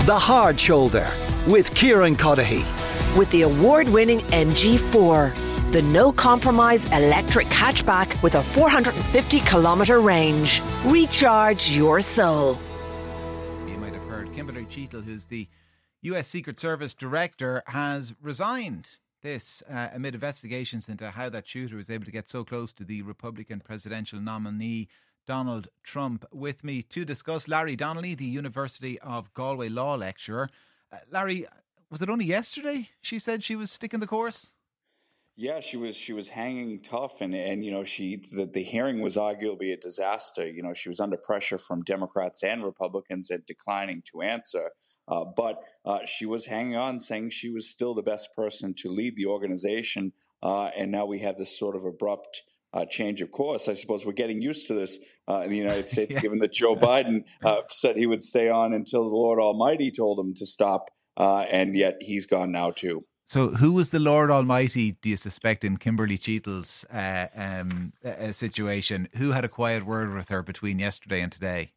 The Hard Shoulder with Kieran Cuddihy. With the award-winning MG4, the no-compromise electric hatchback with a 450-kilometre range. Recharge your soul. You might have heard Kimberly Cheetle, who's the US Secret Service director, has resigned. This amid investigations into how that shooter was able to get so close to the Republican presidential nominee Donald Trump. With me to discuss, Larry Donnelly, the University of Galway law lecturer. Larry, was it only yesterday she said she was sticking the course? Yeah, she was hanging tough, and you know, the hearing was arguably a disaster. You know, she was under pressure from Democrats and Republicans and declining to answer. But she was hanging on, saying she was still the best person to lead the organization. And now we have this sort of abrupt change of course. I suppose we're getting used to this in the United States, yeah. Given that Joe Biden said he would stay on until the Lord Almighty told him to stop. And yet he's gone now too. So who was the Lord Almighty, do you suspect, in Kimberly Cheetle's situation? Who had a quiet word with her between yesterday and today?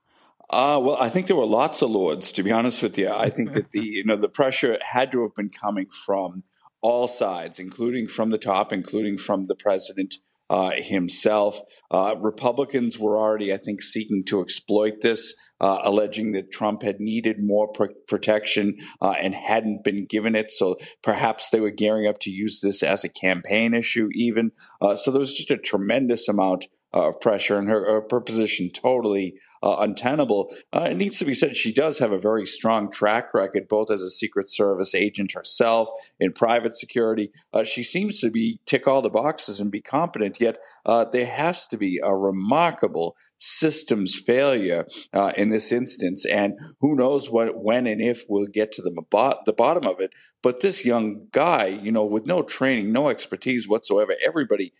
Well, I think there were lots of lords, to be honest with you. I think that the pressure had to have been coming from all sides, including from the top, including from the president himself. Republicans were already, I think, seeking to exploit this, alleging that Trump had needed more protection and hadn't been given it. So perhaps they were gearing up to use this as a campaign issue even. So there was just a tremendous amount of pressure, and her position totally untenable. It needs to be said she does have a very strong track record, both as a Secret Service agent herself in private security. She seems to tick all the boxes and be competent, yet there has to be a remarkable systems failure in this instance, and who knows when and if we'll get to the bottom of it. But this young guy, you know, with no training, no expertise whatsoever, everybody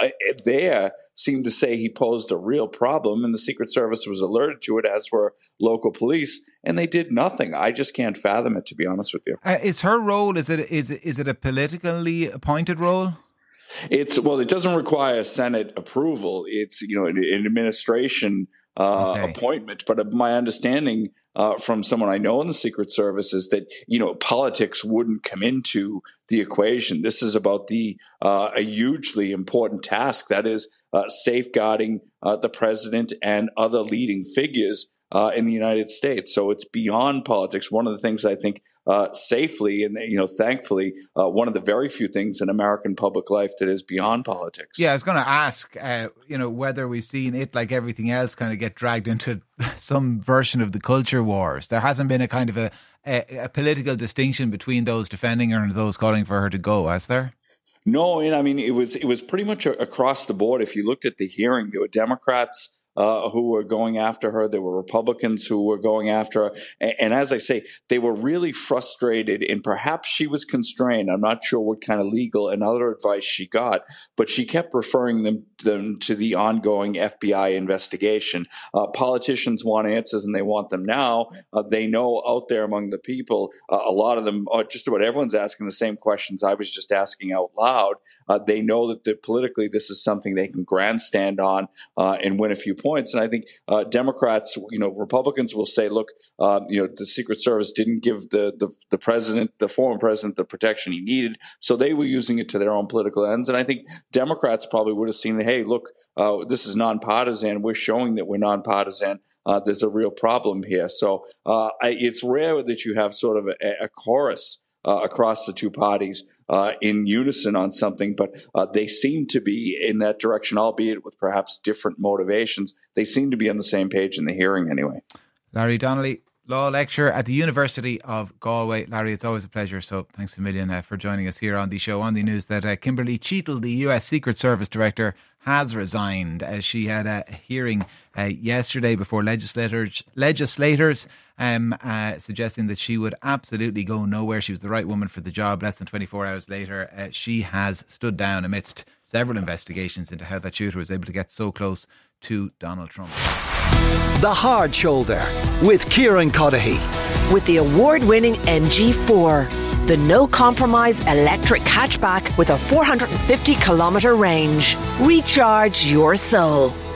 there seemed to say he posed a real problem, and the Secret Service was alerted to it, as were local police, and they did nothing. I just can't fathom it, to be honest with you. Is her role, is it a politically appointed role? It doesn't require Senate approval. It's, you know, an administration appointment. But my understanding from someone I know in the Secret Service is that, you know, politics wouldn't come into the equation. This is about a hugely important task, that is safeguarding the president and other leading figures in the United States. So it's beyond politics. One of the things I think safely and, you know, thankfully, one of the very few things in American public life that is beyond politics. Yeah, I was going to ask, you know, whether we've seen it, like everything else, kind of get dragged into some version of the culture wars. There hasn't been a kind of a political distinction between those defending her and those calling for her to go, has there? No, and I mean, it was pretty much across the board. If you looked at the hearing, there were Democrats who were going after her. There were Republicans who were going after her. And as I say, they were really frustrated, and perhaps she was constrained. I'm not sure what kind of legal and other advice she got, but she kept referring them to the ongoing FBI investigation. Politicians want answers, and they want them now. They know out there among the people, a lot of them, just about everyone's asking the same questions I was just asking out loud. They know that politically this is something they can grandstand on and win a few points. And I think Democrats, you know, Republicans will say, look, you know, the Secret Service didn't give the president, the former president, the protection he needed. So they were using it to their own political ends. And I think Democrats probably would have seen that, hey, look, this is nonpartisan. We're showing that we're nonpartisan. There's a real problem here. So it's rare that you have sort of a chorus across the two parties in unison on something, but they seem to be in that direction, albeit with perhaps different motivations. They seem to be on the same page in the hearing anyway. Larry Donnelly, law lecturer at the University of Galway. Larry, it's always a pleasure, so thanks a million for joining us here on the show. On the news that Kimberly Cheetle, the US Secret Service director, has resigned, as she had a hearing yesterday before legislators suggesting that she would absolutely go nowhere. She was the right woman for the job. Less than 24 hours later, she has stood down amidst several investigations into how that shooter was able to get so close to Donald Trump. The Hard Shoulder with Kieran Cuddihy. With the award-winning MG4, the no-compromise electric hatchback with a 450-kilometre range. Recharge your soul.